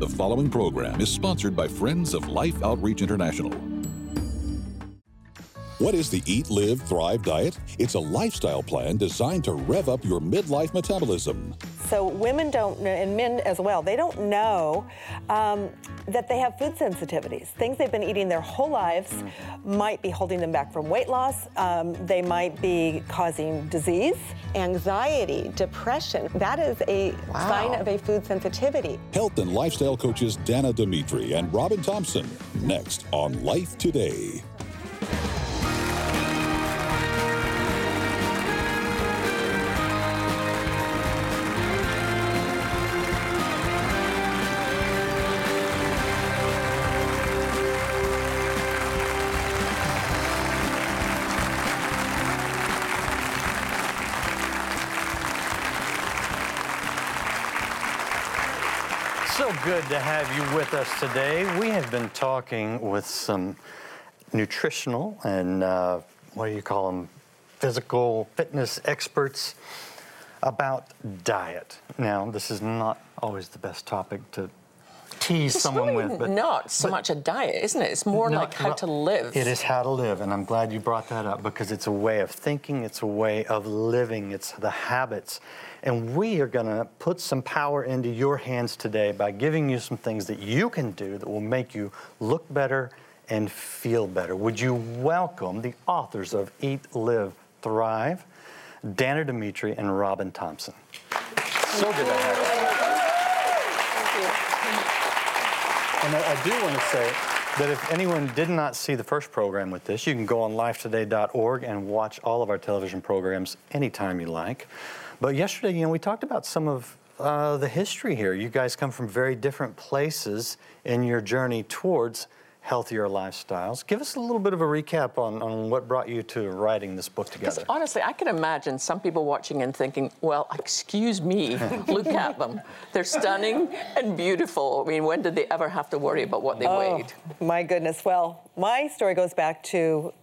The following program is sponsored by Friends of Life Outreach International. What is the Eat, Live, Thrive diet? It's a lifestyle plan designed to rev up your midlife metabolism. So women don't, and men as well, they don't know that they have food sensitivities. Things they've been eating their whole lives might be holding them back from weight loss. They might be causing disease. Anxiety, depression, that is a sign of a food sensitivity. Health and lifestyle coaches Dana Dimitri and Robin Thompson, next on Life Today. So good to have you with us today. We have been talking with some nutritional and what do you call them, physical fitness experts about diet. Now, this is not always the best topic to tease someone really with, but not so much a diet, isn't it? It's more like how to live. It is how to live, and I'm glad you brought that up because it's a way of thinking, it's a way of living, it's the habits. And we are going to put some power into your hands today by giving you some things that you can do that will make you look better and feel better. Would you welcome the authors of Eat, Live, Thrive, Dana Dimitri and Robin Thompson. So good to have you. And I do want to say that if anyone did not see the first program with this, you can go on lifetoday.org and watch all of our television programs anytime you like. But yesterday, we talked about some of the history here. You guys come from very different places in your journey towards healthier lifestyles. Give us a little bit of a recap on what brought you to writing this book together. Because honestly, I can imagine some people watching and thinking, well, excuse me, look at them. They're stunning and beautiful. I mean, when did they ever have to worry about what they weighed? My goodness. Well, my story goes back to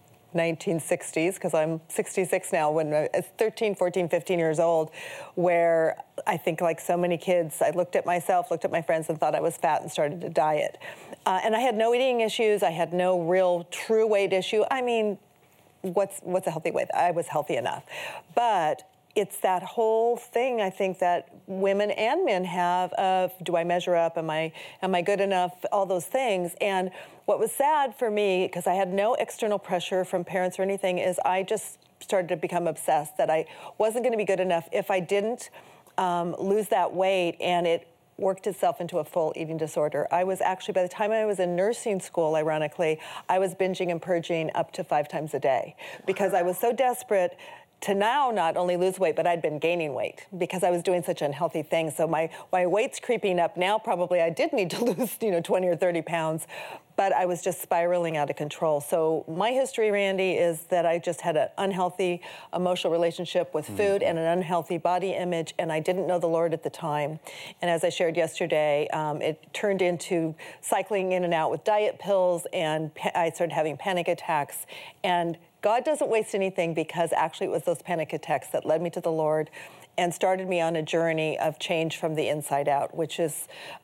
1960s, because I'm 66 now, when I was 13, 14, 15 years old, where I think like so many kids, I looked at myself, looked at my friends and thought I was fat and started to diet. And I had no eating issues. I had no real true weight issue. I mean, what's a healthy weight? I was healthy enough. But it's that whole thing, I think, that women and men have of, do I measure up? Am I good enough? All those things. And what was sad for me, because I had no external pressure from parents or anything, is I just started to become obsessed that I wasn't going to be good enough if I didn't lose that weight, and it worked itself into a full eating disorder. I was actually, by the time I was in nursing school, ironically, I was binging and purging up to 5 times a day because I was so desperate to now not only lose weight, but I'd been gaining weight because I was doing such unhealthy things. So my weight's creeping up now. Probably I did need to lose, 20 or 30 pounds, but I was just spiraling out of control. So my history, Randy, is that I just had an unhealthy emotional relationship with food and an unhealthy body image, and I didn't know the Lord at the time. And as I shared yesterday, it turned into cycling in and out with diet pills, and I started having panic attacks. And God doesn't waste anything, because actually it was those panic attacks that led me to the Lord and started me on a journey of change from the inside out, which is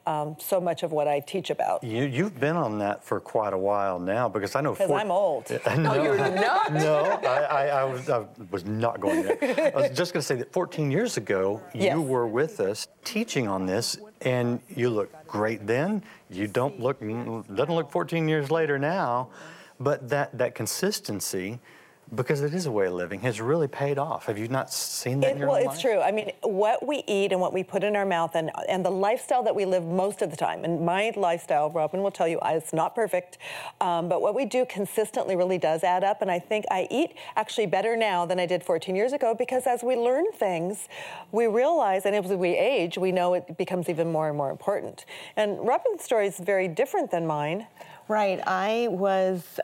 so much of what I teach about. You've been on that for quite a while now, because I know... Because I'm old. No, you're not. No, I was not going there. I was just going to say that 14 years ago, you were with us teaching on this, and you look great then. You doesn't look 14 years later now. But that consistency, because it is a way of living, has really paid off. Have you not seen that in your own life? It's true. I mean, what we eat and what we put in our mouth and the lifestyle that we live most of the time, and my lifestyle, Robin will tell you, it's not perfect, but what we do consistently really does add up. And I think I eat actually better now than I did 14 years ago, because as we learn things, we realize, and as we age, we know it becomes even more and more important. And Robin's story is very different than mine. Right. I was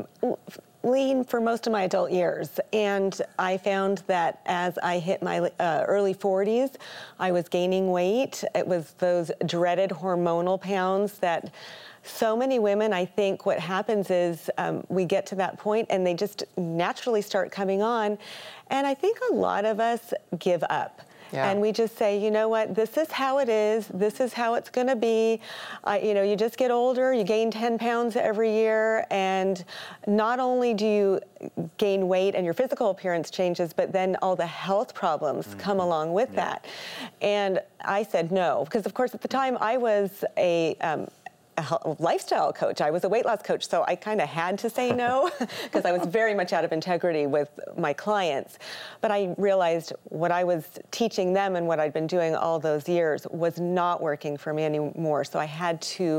lean for most of my adult years, and I found that as I hit my early 40s, I was gaining weight. It was those dreaded hormonal pounds that so many women, I think what happens is we get to that point and they just naturally start coming on, and I think a lot of us give up. Yeah. And we just say, you know what, this is how it is. This is how it's going to be. You just get older, you gain 10 pounds every year, and not only do you gain weight and your physical appearance changes, but then all the health problems come along with that. And I said no, because of course at the time I was a lifestyle coach. I was a weight loss coach, so I kind of had to say no because I was very much out of integrity with my clients. But I realized what I was teaching them and what I'd been doing all those years was not working for me anymore. So I had to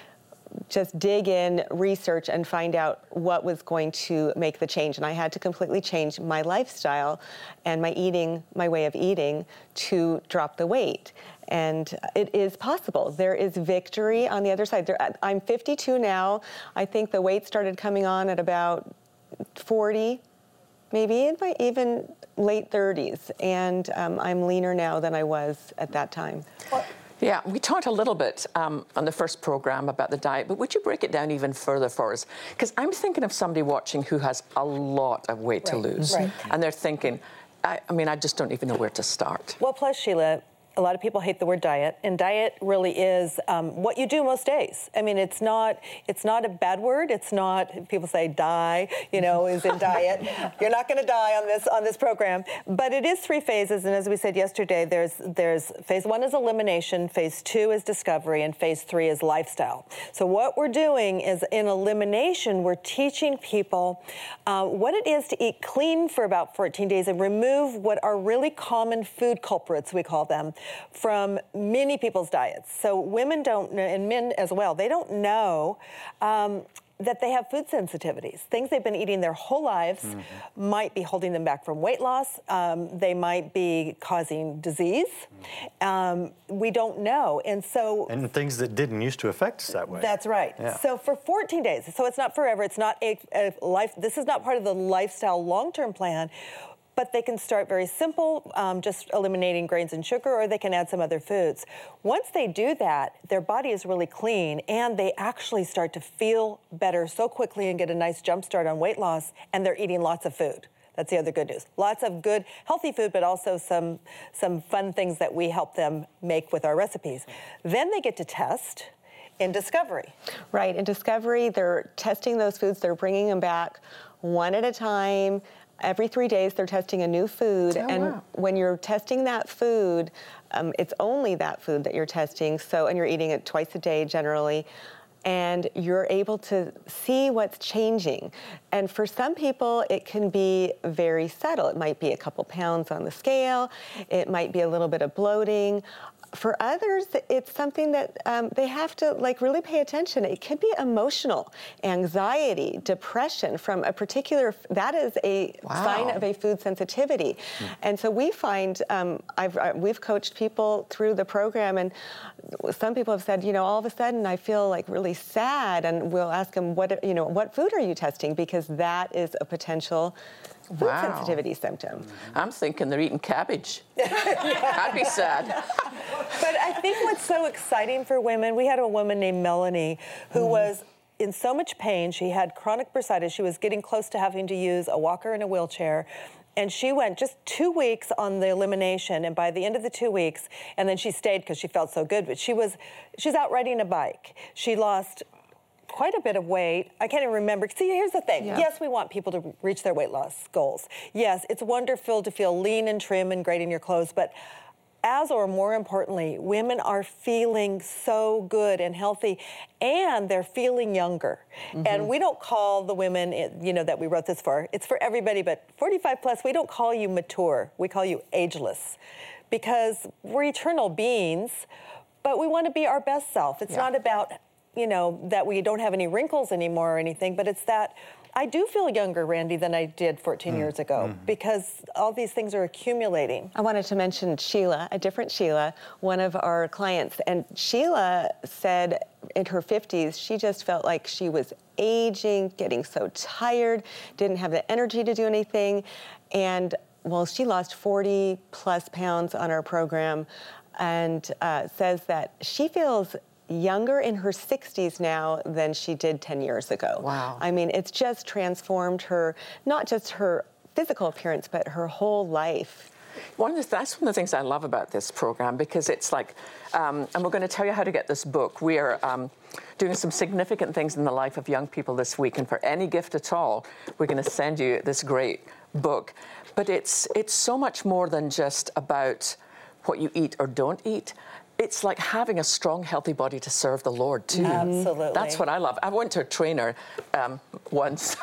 just dig in, research, and find out what was going to make the change. And I had to completely change my lifestyle and my way of eating to drop the weight. And it is possible. There is victory on the other side. I'm 52 now. I think the weight started coming on at about 40, maybe even late 30s. And I'm leaner now than I was at that time. Yeah, we talked a little bit on the first program about the diet, but would you break it down even further for us? Because I'm thinking of somebody watching who has a lot of weight to lose. Right. And they're thinking, I just don't even know where to start. Well, plus, Sheila, a lot of people hate the word diet, and diet really is what you do most days. I mean, it's not a bad word. It's not, people say die, is in diet. You're not going to die on this program. But it is 3 phases, and as we said yesterday, there's phase 1 is elimination, phase 2 is discovery, and phase 3 is lifestyle. So what we're doing is in elimination, we're teaching people what it is to eat clean for about 14 days and remove what are really common food culprits, we call them, from many people's diets. So women don't know, and men as well, they don't know that they have food sensitivities. Things they've been eating their whole lives might be holding them back from weight loss. They might be causing disease. We don't know. And things that didn't used to affect us that way. That's right. Yeah. So for 14 days, so it's not forever, it's not a life, this is not part of the lifestyle long-term plan. But they can start very simple, just eliminating grains and sugar, or they can add some other foods. Once they do that, their body is really clean, and they actually start to feel better so quickly and get a nice jump start on weight loss, and they're eating lots of food. That's the other good news. Lots of good, healthy food, but also some fun things that we help them make with our recipes. Then they get to test in discovery. Right, in discovery, they're testing those foods. They're bringing them back one at a time. Every 3 days, they're testing a new food. When you're testing that food, it's only that food that you're testing. And you're eating it twice a day generally. And you're able to see what's changing. And for some people, it can be very subtle. It might be a couple pounds on the scale. It might be a little bit of bloating. For others, it's something that they have to really pay attention. It could be emotional, anxiety, depression from a particular, that is a sign of a food sensitivity. And so we find, we've coached people through the program, and some people have said, all of a sudden I feel really sad, and we'll ask them, what food are you testing? Because that is a potential food sensitivity symptom. I'm thinking they're eating cabbage. I'd be sad. But I think what's so exciting for women, we had a woman named Melanie who was in so much pain. She had chronic bursitis. She was getting close to having to use a walker and a wheelchair. And she went just 2 weeks on the elimination, and by the end of the 2 weeks, and then she stayed because she felt so good, but she's out riding a bike. She lost quite a bit of weight. I can't even remember. See, here's the thing. Yeah. Yes, we want people to reach their weight loss goals. Yes, it's wonderful to feel lean and trim and great in your clothes, but as or more importantly, women are feeling so good and healthy, and they're feeling younger. And we don't call the women, that we wrote this for, it's for everybody, but 45 plus, we don't call you mature. We call you ageless, because we're eternal beings, but we want to be our best self. It's not about, that we don't have any wrinkles anymore or anything, but it's that I do feel younger, Randy, than I did 14 years ago, because all these things are accumulating. I wanted to mention Sheila, a different Sheila, one of our clients. And Sheila said in her 50s, she just felt like she was aging, getting so tired, didn't have the energy to do anything. And she lost 40 plus pounds on our program, and says that she feels younger in her 60s now than she did 10 years ago. Wow. I mean, it's just transformed her, not just her physical appearance, but her whole life. That's one of the things I love about this program, because it's like, and we're going to tell you how to get this book. We are doing some significant things in the life of young people this week, and for any gift at all, we're going to send you this great book. But it's so much more than just about what you eat or don't eat. It's like having a strong, healthy body to serve the Lord, too. Absolutely. That's what I love. I went to a trainer once,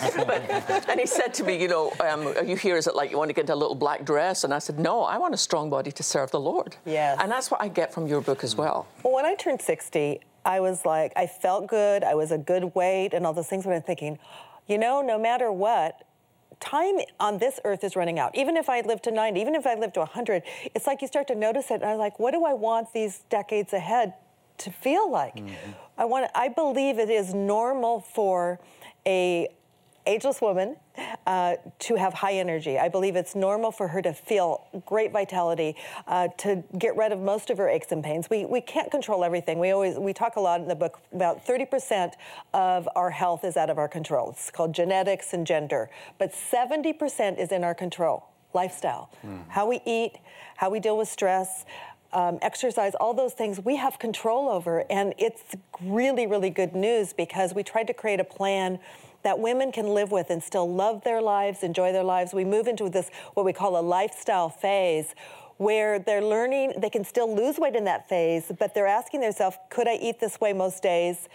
and he said to me, are you here? Is it like you want to get into a little black dress? And I said, no, I want a strong body to serve the Lord. Yes. And that's what I get from your book as well. Well, when I turned 60, I was like, I felt good. I was a good weight and all those things. But I'm thinking, no matter what, time on this earth is running out. Even if I live to 90, even if I live to 100, it's like you start to notice it. And I'm like, what do I want these decades ahead to feel like? Mm-hmm. I believe it is normal for a ageless woman to have high energy. I believe it's normal for her to feel great vitality, to get rid of most of her aches and pains. We can't control everything. We talk a lot in the book about 30% of our health is out of our control. It's called genetics and gender, but 70% is in our control. Lifestyle, how we eat, how we deal with stress, exercise, all those things we have control over. And it's really, really good news, because we tried to create a plan that women can live with and still love their lives, enjoy their lives. We move into this, what we call a lifestyle phase, where they're learning, they can still lose weight in that phase, but they're asking themselves, could I eat this way most days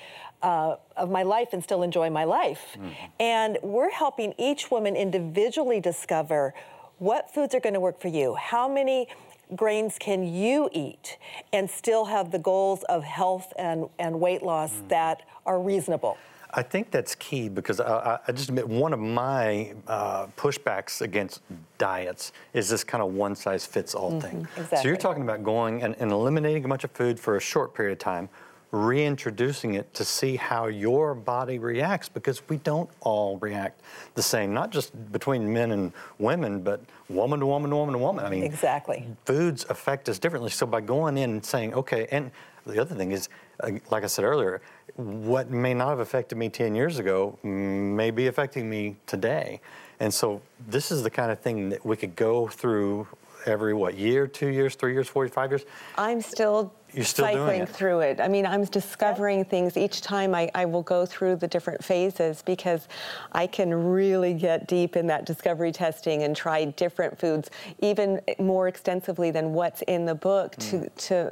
of my life and still enjoy my life? And we're helping each woman individually discover what foods are going to work for you, how many grains can you eat and still have the goals of health and weight loss that are reasonable. I think that's key, because I just admit one of my pushbacks against diets is this kind of one-size-fits-all thing. Exactly. So you're talking about going and eliminating a bunch of food for a short period of time, reintroducing it to see how your body reacts, because we don't all react the same, not just between men and women, but woman to woman to woman to woman. I mean, exactly. Foods affect us differently. So by going in and saying, okay, and the other thing is, like I said earlier, what may not have affected me 10 years ago may be affecting me today. And so this is the kind of thing that we could go through every, year, 2 years, 3 years, 4 years, 5 years? I'm still You're still cycling through it. I mean, I'm discovering things each time. I will go through the different phases, because I can really get deep in that discovery testing and try different foods, even more extensively than what's in the book. To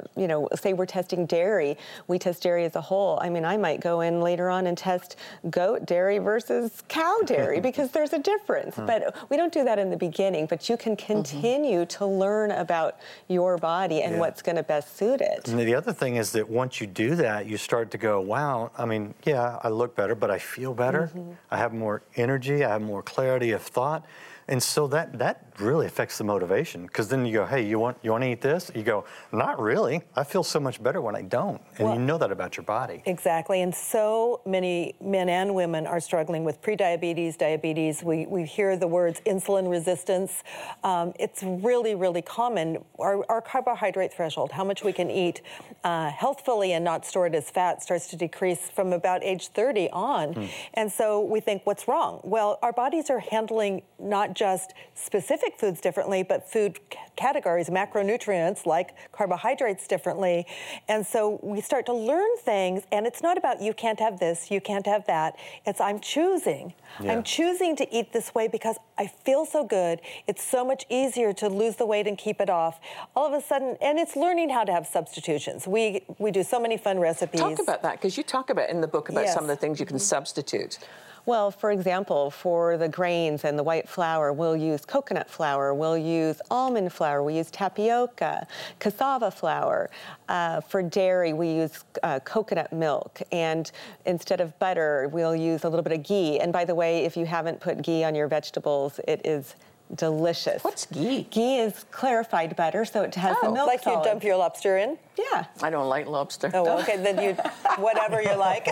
say we're testing dairy, we test dairy as a whole. I mean, I might go in later on and test goat dairy versus cow dairy, because there's a difference. But we don't do that in the beginning, but you can continue to learn about your body and what's going to best suit it. And the other thing is that once you do that, you start to go, wow, I mean, yeah, I look better, but I feel better. I have more energy. I have more clarity of thought. And so that really affects the motivation, because then you go, hey, you want to eat this? You go, not really. I feel so much better when I don't. And you know that about your body. Exactly. And so many men and women are struggling with prediabetes, diabetes. We hear the words insulin resistance. It's really, really common. Our carbohydrate threshold, how much we can eat healthfully and not store it as fat, starts to decrease from about age 30 on. And so we think, what's wrong? Well, our bodies are handling not just specific foods differently, but food categories, macronutrients like carbohydrates differently. And so we start to learn things, and it's not about you can't have this, you can't have that. It's I'm choosing. I'm choosing to eat this way because I feel so good. It's so much easier to lose the weight and keep it off. All of a sudden, and it's learning how to have substitutions. We do so many fun recipes. Talk about that, because you talk about in the book about some of the things you can substitute. Well, for example, for the grains and the white flour, we'll use coconut flour, we'll use almond flour, we use tapioca, cassava flour. For dairy, we use coconut milk, and instead of butter, we'll use a little bit of ghee. And by the way, if you haven't put ghee on your vegetables, it is delicious. What's ghee? Ghee is clarified butter, so it has the milk like solids. you dump your lobster in? Yeah. I don't like lobster. Oh, well, okay, then you, whatever you like.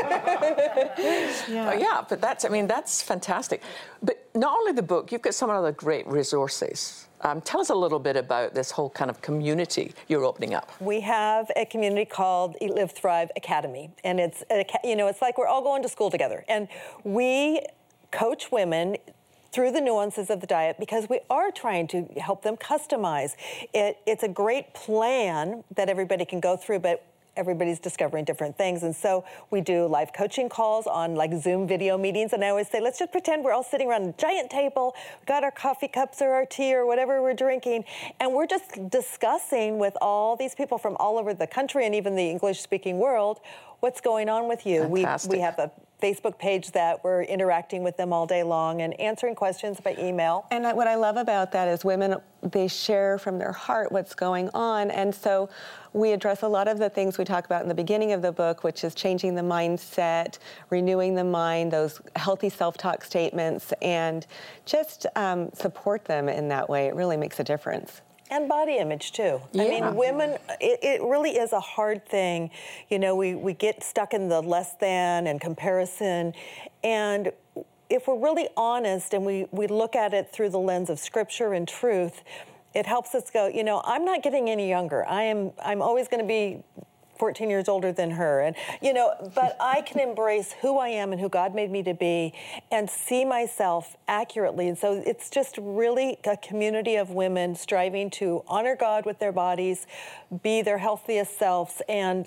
But that's fantastic. But not only the book, you've got some other great resources. Tell us a little bit about this whole kind of community you're opening up. We have a community called Eat, Live, Thrive Academy, and it's like we're all going to school together, and we coach women through the nuances of the diet, because we are trying to help them customize. It's a great plan that everybody can go through, but everybody's discovering different things. And so we do live coaching calls on like Zoom video meetings. And I always say, let's just pretend we're all sitting around a giant table, got our coffee cups or our tea or whatever we're drinking. And we're just discussing with all these people from all over the country and even the English-speaking world, what's going on with you. We have a Facebook page that we're interacting with them all day long and answering questions by email. And what I love about that is women, they share from their heart what's going on. And so we address a lot of the things we talk about in the beginning of the book, which is changing the mindset, renewing the mind, those healthy self-talk statements, and just support them in that way. It really makes a difference. And body image, too. Yeah. I mean, women, it really is a hard thing. You know, we get stuck in the less than and comparison. And if we're really honest and we look at it through the lens of Scripture and truth, it helps us go, you know, I'm not getting any younger. I'm always going to be 14 years older than her. And, you know, but I can embrace who I am and who God made me to be and see myself accurately. And so it's just really a community of women striving to honor God with their bodies, be their healthiest selves, and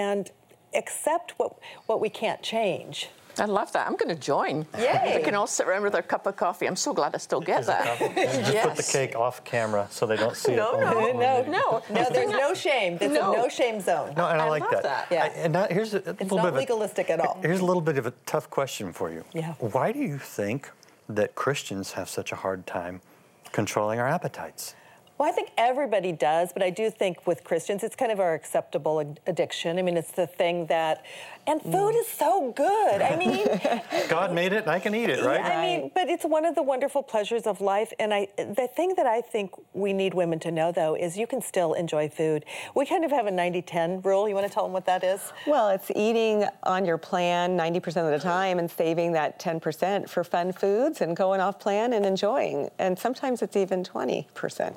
accept what we can't change. I love that. I'm going to join. Yay. We can all sit around with our cup of coffee. I'm so glad I still get that. Just put the cake off camera so they don't see it. No, there's no shame. It's a no shame zone. No, and I like love that. Yeah. And now here's a It's little bit not of legalistic at all. Here's a little bit of a tough question for you. Yeah. Why do you think that Christians have such a hard time controlling our appetites? Well, I think everybody does, but I do think with Christians, it's kind of our acceptable addiction. I mean, it's the thing that, and food is so good. I mean, God made it, and I can eat it, right? Yeah, I mean, but it's one of the wonderful pleasures of life. And the thing that I think we need women to know, though, is you can still enjoy food. We kind of have a 90-10 rule. You want to tell them what that is? Well, it's eating on your plan 90% of the time and saving that 10% for fun foods and going off plan and enjoying. And sometimes it's even 20%.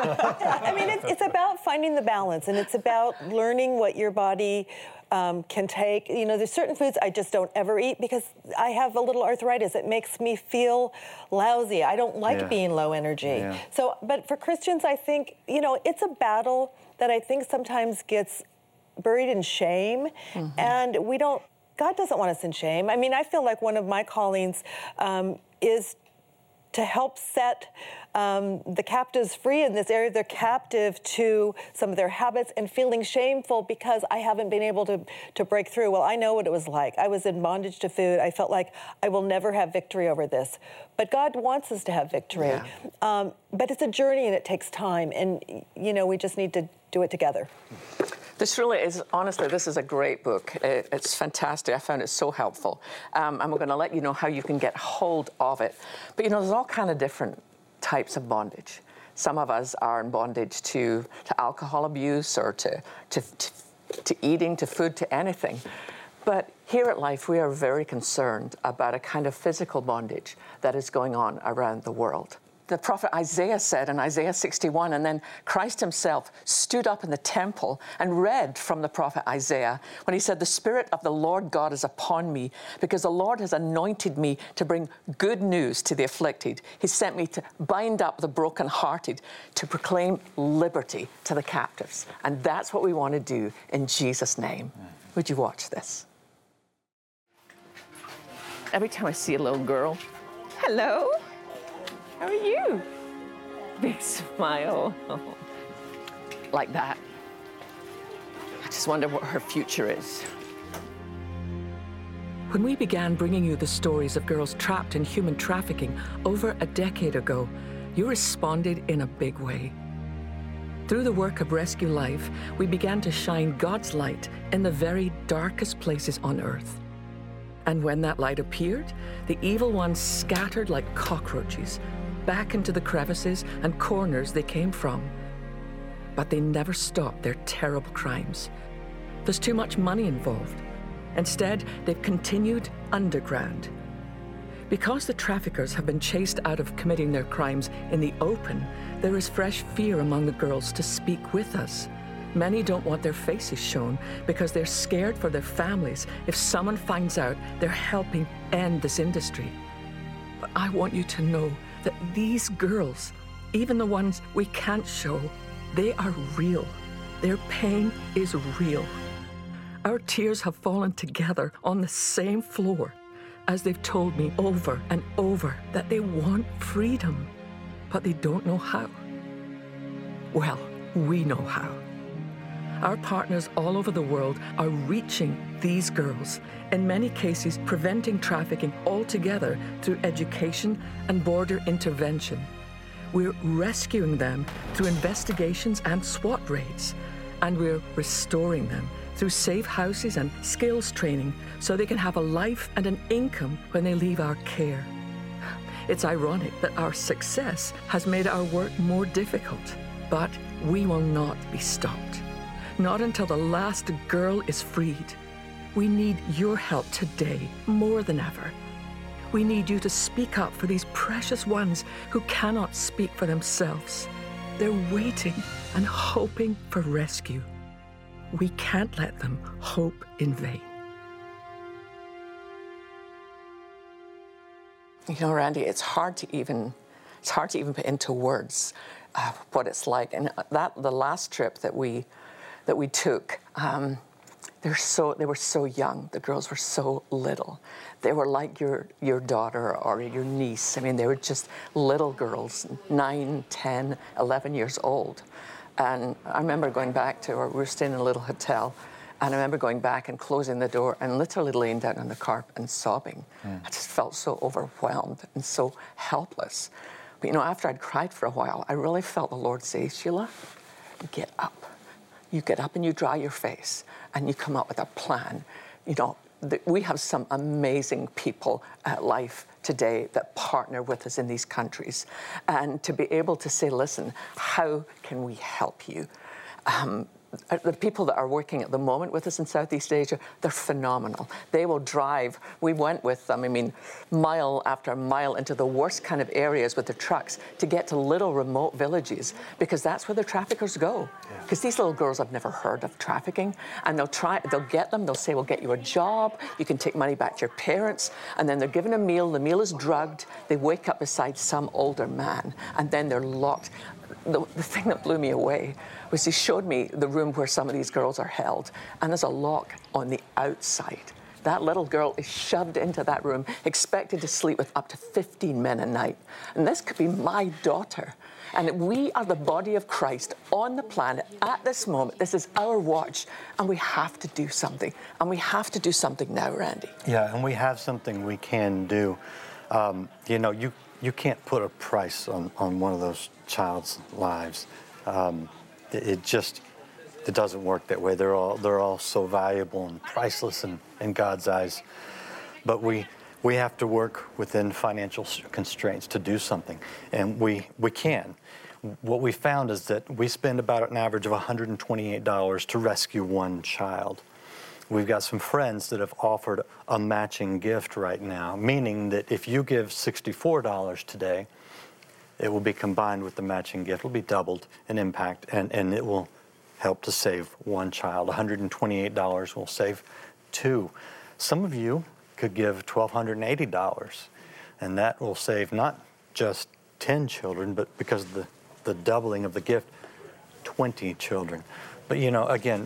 I mean, it's about finding the balance, and it's about learning what your body can take. You know, there's certain foods I just don't ever eat because I have a little arthritis. It makes me feel lousy. I don't like being low energy. Yeah. So, but for Christians, I think, you know, it's a battle that I think sometimes gets buried in shame, and God doesn't want us in shame. I mean, I feel like one of my callings is to help set the captives free in this area. They're captive to some of their habits and feeling shameful because I haven't been able to break through. Well, I know what it was like. I was in bondage to food. I felt like I will never have victory over this. But God wants us to have victory. Yeah. But it's a journey and it takes time. And, you know, we just need to do it together. This really is, honestly, this is a great book. It's fantastic. I found it so helpful. And we're going to let you know how you can get hold of it. But, you know, there's all kind of different types of bondage. Some of us are in bondage to alcohol abuse or to eating, to food, to anything. But here at Life, we are very concerned about a kind of physical bondage that is going on around the world. The prophet Isaiah said in Isaiah 61, and then Christ himself stood up in the temple and read from the prophet Isaiah when he said, "The Spirit of the Lord God is upon me, because the Lord has anointed me to bring good news to the afflicted. He sent me to bind up the brokenhearted, to proclaim liberty to the captives." And that's what we want to do in Jesus' name. Would you watch this? Every time I see a little girl, hello. How are you? Big smile. Like that. I just wonder what her future is. When we began bringing you the stories of girls trapped in human trafficking over a decade ago, you responded in a big way. Through the work of Rescue Life, we began to shine God's light in the very darkest places on earth. And when that light appeared, the evil ones scattered like cockroaches back into the crevices and corners they came from. But they never stopped their terrible crimes. There's too much money involved. Instead, they've continued underground. Because the traffickers have been chased out of committing their crimes in the open, there is fresh fear among the girls to speak with us. Many don't want their faces shown because they're scared for their families if someone finds out they're helping end this industry. I want you to know that these girls, even the ones we can't show, they are real. Their pain is real. Our tears have fallen together on the same floor as they've told me over and over that they want freedom, but they don't know how. Well, we know how. Our partners all over the world are reaching these girls, in many cases preventing trafficking altogether through education and border intervention. We're rescuing them through investigations and SWAT raids, and we're restoring them through safe houses and skills training so they can have a life and an income when they leave our care. It's ironic that our success has made our work more difficult, but we will not be stopped. Not until the last girl is freed. We need your help today more than ever. We need you to speak up for these precious ones who cannot speak for themselves. They're waiting and hoping for rescue. We can't let them hope in vain. You know, Randy, it's hard to even put into words what it's like. And the last trip that we took, they were so young. The girls were so little. They were like your daughter or your niece. I mean, they were just little girls, 9, 10, 11 years old. And I remember going back we were staying in a little hotel, and I remember going back and closing the door and literally laying down on the carpet and sobbing. I just felt so overwhelmed and so helpless. But you know, after I'd cried for a while, I really felt the Lord say, Sheila, get up. You get up and you dry your face and you come up with a plan. You know, we have some amazing people at Life today that partner with us in these countries. And to be able to say, listen, how can we help you? The people that are working at the moment with us in Southeast Asia, they're phenomenal. They will drive. We went with them, I mean, mile after mile into the worst kind of areas with the trucks to get to little remote villages, because that's where the traffickers go. Because these little girls have never heard of trafficking, and they'll get them, they'll say, we'll get you a job, you can take money back to your parents, and then they're given a meal, the meal is drugged, they wake up beside some older man, and then they're locked. The thing that blew me away was he showed me the room where some of these girls are held, and there's a lock on the outside. That little girl is shoved into that room, expected to sleep with up to 15 men a night. And this could be my daughter. And we are the body of Christ on the planet at this moment. This is our watch, and we have to do something. And we have to do something now, Randy. Yeah, and we have something we can do. You know, you can't put a price on one of those child's lives. It doesn't work that way. They're all so valuable and priceless in God's eyes. But we have to work within financial constraints to do something, and we can. What we found is that we spend about an average of $128 to rescue one child. We've got some friends that have offered a matching gift right now, meaning that if you give $64 today, it will be combined with the matching gift. It will be doubled in impact, and it will help to save one child. $128 will save two. Some of you could give $1,280, and that will save not just 10 children, but because of the doubling of the gift, 20 children. But you know, again,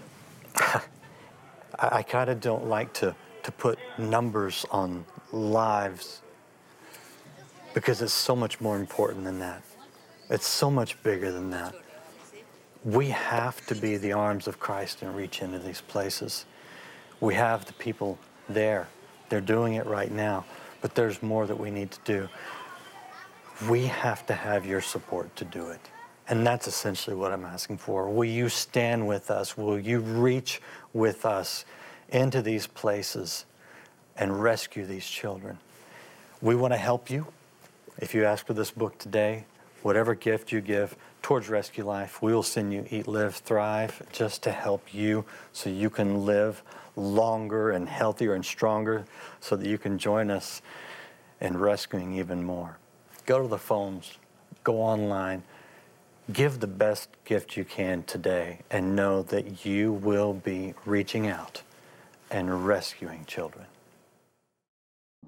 I kind of don't like to put numbers on lives, because it's so much more important than that. It's so much bigger than that. We have to be the arms of Christ and reach into these places. We have the people there. They're doing it right now, but there's more that we need to do. We have to have your support to do it. And that's essentially what I'm asking for. Will you stand with us? Will you reach with us into these places and rescue these children? We want to help you. If you ask for this book today, whatever gift you give towards Rescue Life, we will send you Eat, Live, Thrive, just to help you so you can live longer and healthier and stronger, so that you can join us in rescuing even more. Go to the phones, go online, give the best gift you can today, and know that you will be reaching out and rescuing children.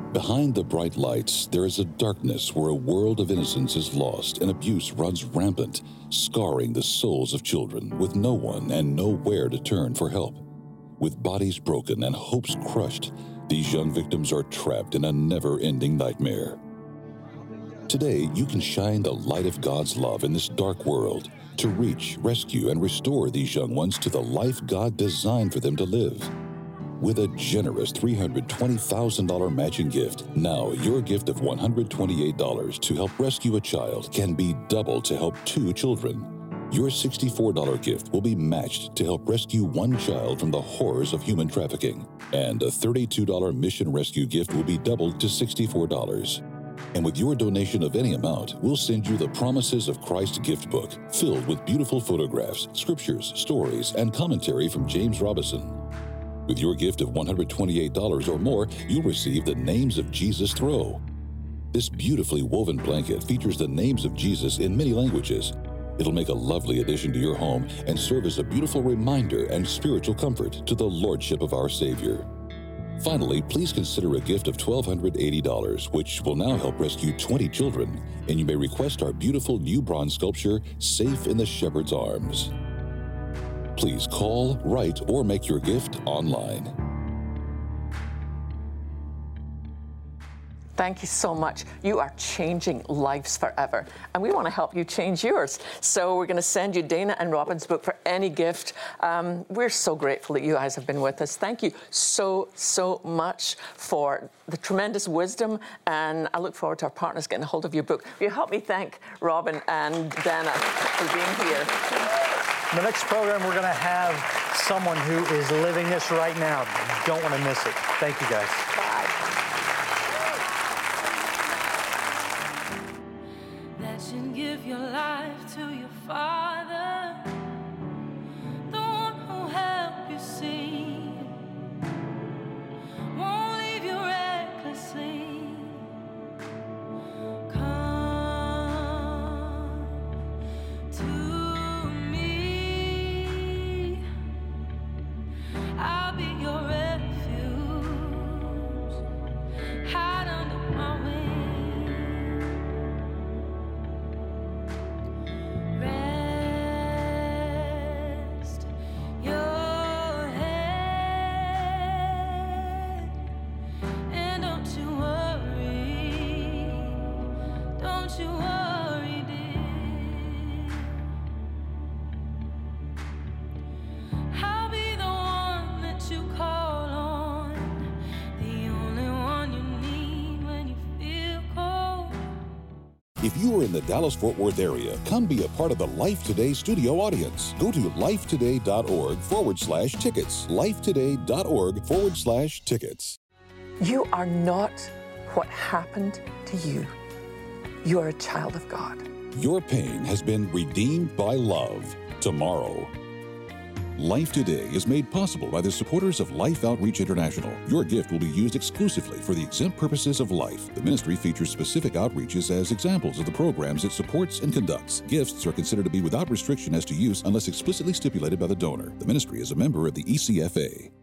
Behind the bright lights, there is a darkness where a world of innocence is lost and abuse runs rampant, scarring the souls of children with no one and nowhere to turn for help. With bodies broken and hopes crushed, these young victims are trapped in a never-ending nightmare. Today, you can shine the light of God's love in this dark world to reach, rescue, and restore these young ones to the life God designed for them to live. With a generous $320,000 matching gift, now your gift of $128 to help rescue a child can be doubled to help 2 children. Your $64 gift will be matched to help rescue 1 child from the horrors of human trafficking. And a $32 mission rescue gift will be doubled to $64. And with your donation of any amount, we'll send you the Promises of Christ gift book, filled with beautiful photographs, scriptures, stories, and commentary from James Robison. With your gift of $128 or more, you'll receive the Names of Jesus throw. This beautifully woven blanket features the names of Jesus in many languages. It'll make a lovely addition to your home and serve as a beautiful reminder and spiritual comfort to the Lordship of our Savior. Finally, please consider a gift of $1,280, which will now help rescue 20 children, and you may request our beautiful new bronze sculpture, Safe in the Shepherd's Arms. Please call, write, or make your gift online. Thank you so much. You are changing lives forever, and we want to help you change yours. So we're going to send you Dana and Robin's book for any gift. We're so grateful that you guys have been with us. Thank you so much for the tremendous wisdom, and I look forward to our partners getting a hold of your book. Will you help me thank Robin and Dana for being here? In the next program, we're going to have someone who is living this right now. You don't want to miss it. Thank you, guys. Bye. That you give your life to your Father, the one who helped you see, won't leave you recklessly. Come to me, I'll be your refuge, hide under my wings. Rest your head, and don't you worry, dear. I'll be the one that you call on, the only one you need when you feel cold. If you are in the Dallas-Fort Worth area, come be a part of the Life Today studio audience. Go to lifetoday.org/tickets. lifetoday.org/tickets. You are not what happened to you. You are a child of God. Your pain has been redeemed by love. Tomorrow. Life Today is made possible by the supporters of Life Outreach International. Your gift will be used exclusively for the exempt purposes of life. The ministry features specific outreaches as examples of the programs it supports and conducts. Gifts are considered to be without restriction as to use unless explicitly stipulated by the donor. The ministry is a member of the ECFA.